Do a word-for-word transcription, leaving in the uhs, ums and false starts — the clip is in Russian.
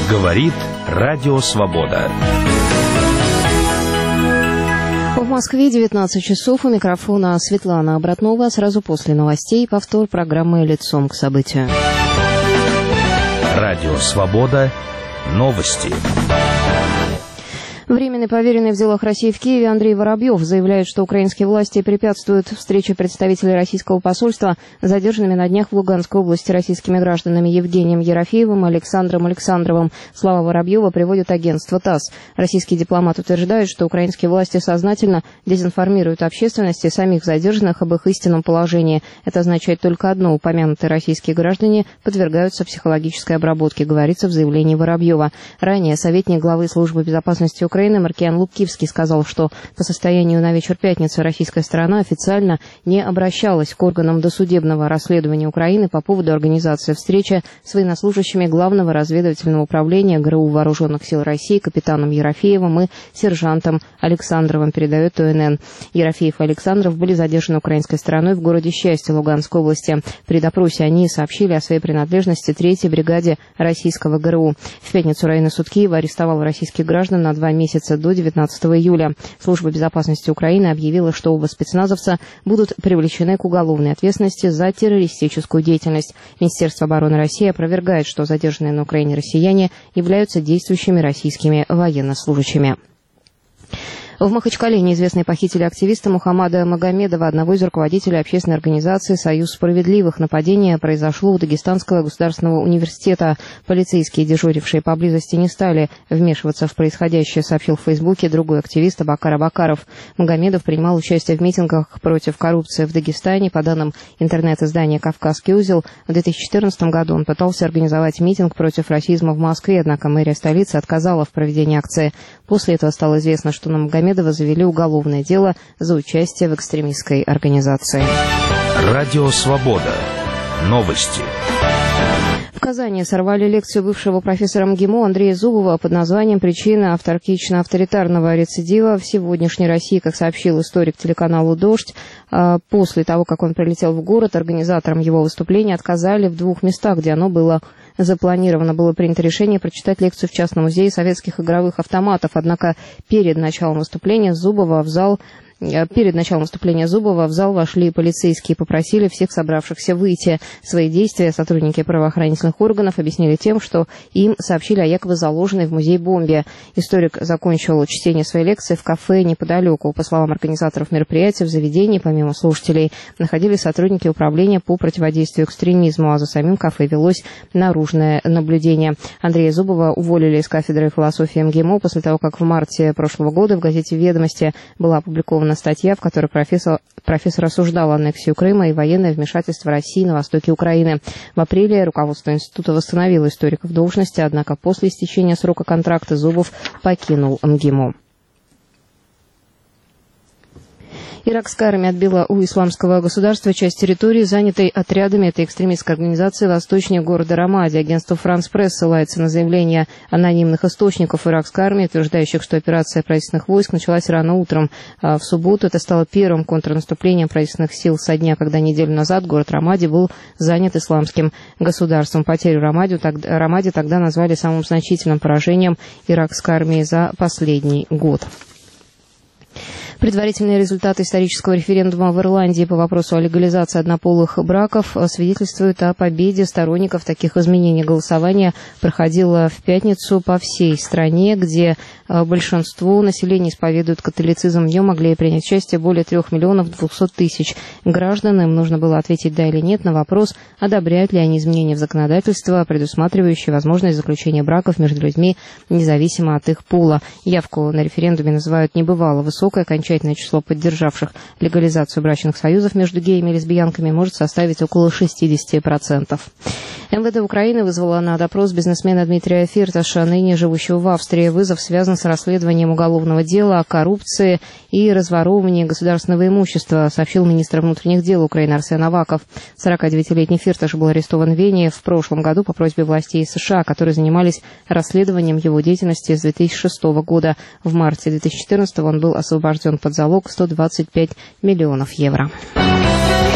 Говорит Радио Свобода. В Москве девятнадцать часов. У микрофона Светлана Обратнова. Сразу после новостей повтор программы «Лицом к событию». Радио Свобода. Новости. Временный поверенный в делах России в Киеве Андрей Воробьев заявляет, что украинские власти препятствуют встрече представителей российского посольства с задержанными на днях в Луганской области российскими гражданами Евгением Ерофеевым и Александром Александровым. Слова Воробьева приводит агентство ТАСС. Российский дипломат утверждает, что украинские власти сознательно дезинформируют общественность и самих задержанных об их истинном положении. Это означает только одно: упомянутые российские граждане подвергаются психологической обработке, говорится в заявлении Воробьева. Ранее советник главы службы безопасности Украины Украины Маркиан Лубкивский сказал, что по состоянию на вечер пятницы российская сторона официально не обращалась к органам досудебного расследования Украины по поводу организации встречи с военнослужащими Главного разведывательного управления ГРУ Вооруженных сил России капитаном Ерофеевым и сержантом Александровым, передает ОНН. Ерофеев и Александров были задержаны украинской стороной в городе Счастье Луганской области. При допросе они сообщили о своей принадлежности третьей бригаде российского ГРУ. В пятницу районный суд Киева арестовал российских граждан на два месяца до девятнадцатого июля. Служба безопасности Украины объявила, что оба спецназовца будут привлечены к уголовной ответственности за террористическую деятельность. Министерство обороны России опровергает, что задержанные на Украине россияне являются действующими российскими военнослужащими. В Махачкале неизвестные похитили активиста Мухаммада Магомедова, одного из руководителей общественной организации «Союз справедливых». Нападение произошло у Дагестанского государственного университета. Полицейские, дежурившие поблизости, не стали вмешиваться в происходящее, сообщил в Фейсбуке другой активист Абакар Абакаров. Магомедов принимал участие в митингах против коррупции в Дагестане. По данным интернет-издания «Кавказский узел», в две тысячи четырнадцатом году он пытался организовать митинг против расизма в Москве, однако мэрия столицы отказала в проведении акции. После этого стало известно, что на Магомедова завели уголовное дело за участие в экстремистской организации. Радио Свобода. Новости. В Казани сорвали лекцию бывшего профессора МГИМО Андрея Зубова под названием «Причины автаркично-авторитарного рецидива в сегодняшней России», как сообщил историк телеканалу «Дождь». После того, как он прилетел в город, организаторам его выступления отказали в двух местах, где оно было запланировано. Было принято решение прочитать лекцию в частном музее советских игровых автоматов. Однако перед началом выступления Зубова в зал Перед началом выступления Зубова в зал вошли полицейские и попросили всех собравшихся выйти. Свои действия сотрудники правоохранительных органов объяснили тем, что им сообщили о якобы заложенной в музей бомбе. Историк закончил чтение своей лекции в кафе неподалеку. По словам организаторов мероприятия, в заведении, помимо слушателей, находились сотрудники управления по противодействию экстремизму, а за самим кафе велось наружное наблюдение. Андрея Зубова уволили из кафедры философии МГИМО после того, как в марте прошлого года в газете «Ведомости» была опубликована статья, в которой профессор, профессор осуждал аннексию Крыма и военное вмешательство России на востоке Украины. В апреле руководство института восстановило историка в должности, однако после истечения срока контракта Зубов покинул МГИМО. Иракская армия отбила у исламского государства часть территории, занятой отрядами этой экстремистской организации восточнее города Рамади. Агентство «Франс Пресс» ссылается на заявления анонимных источников иракской армии, утверждающих, что операция правительственных войск началась рано утром. В субботу это стало первым контрнаступлением правительственных сил со дня, когда неделю назад город Рамади был занят исламским государством. Потерю Рамади тогда, Рамади тогда назвали самым значительным поражением иракской армии за последний год. Предварительные результаты исторического референдума в Ирландии по вопросу о легализации однополых браков свидетельствуют о победе сторонников таких изменений. Голосование проходило в пятницу по всей стране, где большинство населения исповедует католицизм. В нем могли принять участие более трех миллионов двухсот тысяч граждан. Им нужно было ответить «да» или «нет» на вопрос, одобряют ли они изменения в законодательство, предусматривающие возможность заключения браков между людьми, независимо от их пола. Явку на референдуме называют небывало высокой. Окончательное число поддержавших легализацию брачных союзов между геями и лесбиянками может составить около шестидесяти процентов. МВД Украины вызвала на допрос бизнесмена Дмитрия Фирташа, ныне живущего в Австрии. Вызов связан с расследованием уголовного дела о коррупции и разворовывании государственного имущества, сообщил министр внутренних дел Украины Арсен Аваков. сорокадевятилетний Фирташ был арестован в Вене в прошлом году по просьбе властей США, которые занимались расследованием его деятельности с две тысячи шестого года. В марте две тысячи четырнадцатого он был освобожден под залог сто двадцать пять миллионов евро.